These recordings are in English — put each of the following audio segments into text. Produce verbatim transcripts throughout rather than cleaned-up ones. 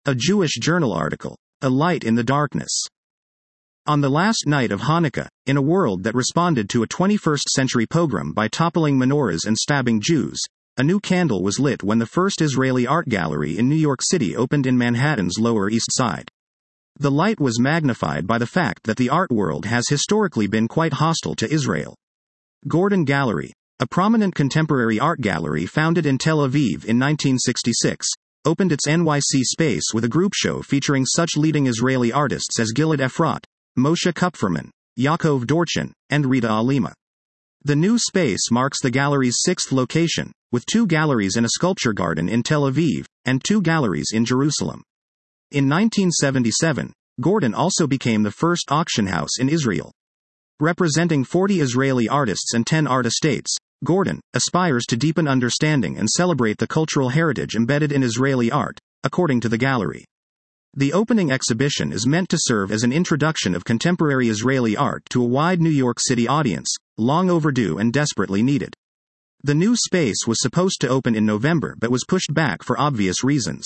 A Jewish journal article. A light in the darkness. On the last night of Hanukkah, in a world that responded to a twenty-first century pogrom by toppling menorahs and stabbing Jews, a new candle was lit when the first Israeli art gallery in New York City opened in Manhattan's Lower East Side. The light was magnified by the fact that the art world has historically been quite hostile to Israel. Gordon Gallery, a prominent contemporary art gallery founded in Tel Aviv in nineteen sixty-six, opened its N Y C space with a group show featuring such leading Israeli artists as Gilad Efrat, Moshe Kupferman, Yaakov Dorchin, and Rita Alima. The new space marks the gallery's sixth location, with two galleries and a sculpture garden in Tel Aviv, and two galleries in Jerusalem. In nineteen seventy-seven, Gordon also became the first auction house in Israel. Representing forty Israeli artists and ten art estates, Gordon aspires to deepen understanding and celebrate the cultural heritage embedded in Israeli art, according to the gallery. The opening exhibition is meant to serve as an introduction of contemporary Israeli art to a wide New York City audience, long overdue and desperately needed. The new space was supposed to open in November but was pushed back for obvious reasons.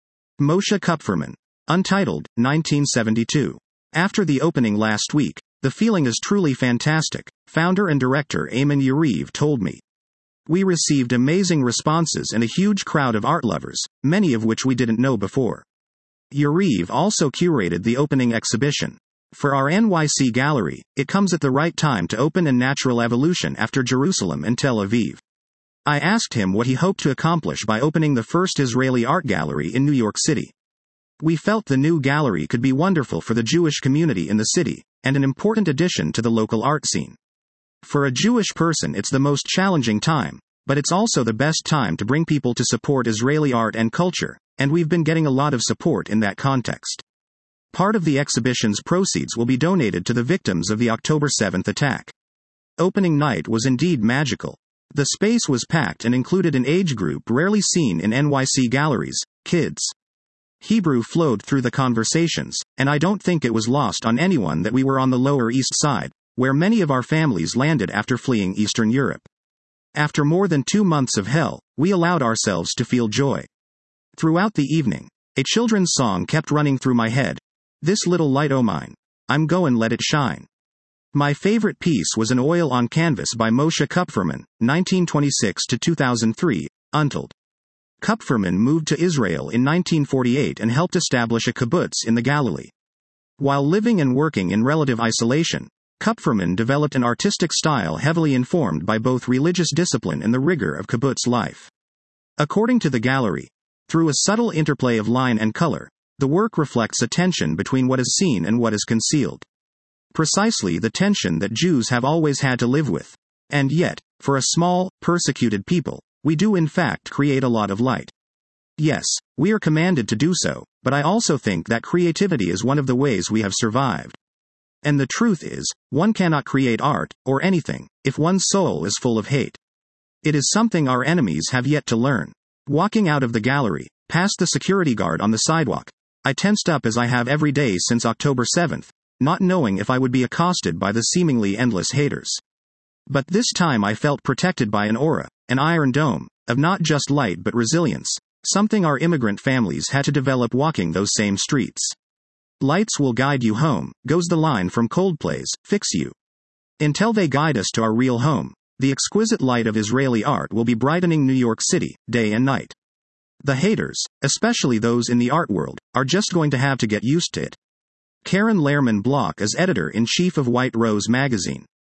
Moshe Kupferman. Untitled, nineteen seventy-two. After the opening last week, the feeling is truly fantastic, founder and director Ayman Yariv told me. We received amazing responses and a huge crowd of art lovers, many of which we didn't know before. Yariv also curated the opening exhibition. For our N Y C gallery, it comes at the right time to open in natural evolution after Jerusalem and Tel Aviv. I asked him what he hoped to accomplish by opening the first Israeli art gallery in New York City. We felt the new gallery could be wonderful for the Jewish community in the city, and an important addition to the local art scene. For a Jewish person, it's the most challenging time, but it's also the best time to bring people to support Israeli art and culture, and we've been getting a lot of support in that context. Part of the exhibition's proceeds will be donated to the victims of the October seventh attack. Opening night was indeed magical. The space was packed and included an age group rarely seen in N Y C galleries, kids. Hebrew flowed through the conversations, and I don't think it was lost on anyone that we were on the Lower East Side, where many of our families landed after fleeing Eastern Europe. After more than two months of hell, we allowed ourselves to feel joy. Throughout the evening, a children's song kept running through my head. This little light o' mine, I'm goin' let it shine. My favorite piece was an oil on canvas by Moshe Kupferman, nineteen twenty-six to two thousand three, Untold. Kupferman moved to Israel in nineteen forty-eight and helped establish a kibbutz in the Galilee. While living and working in relative isolation, Kupferman developed an artistic style heavily informed by both religious discipline and the rigor of kibbutz life. According to the gallery, through a subtle interplay of line and color, the work reflects a tension between what is seen and what is concealed. Precisely the tension that Jews have always had to live with. And yet, for a small, persecuted people, we do in fact create a lot of light. Yes, we are commanded to do so, but I also think that creativity is one of the ways we have survived. And the truth is, one cannot create art, or anything, if one's soul is full of hate. It is something our enemies have yet to learn. Walking out of the gallery, past the security guard on the sidewalk, I tensed up as I have every day since October seventh, not knowing if I would be accosted by the seemingly endless haters. But this time I felt protected by an aura, an iron dome, of not just light but resilience, something our immigrant families had to develop walking those same streets. Lights will guide you home, goes the line from Coldplay's Fix You. Until they guide us to our real home, the exquisite light of Israeli art will be brightening New York City, day and night. The haters, especially those in the art world, are just going to have to get used to it. Karen Lehrman Block is editor-in-chief of White Rose magazine.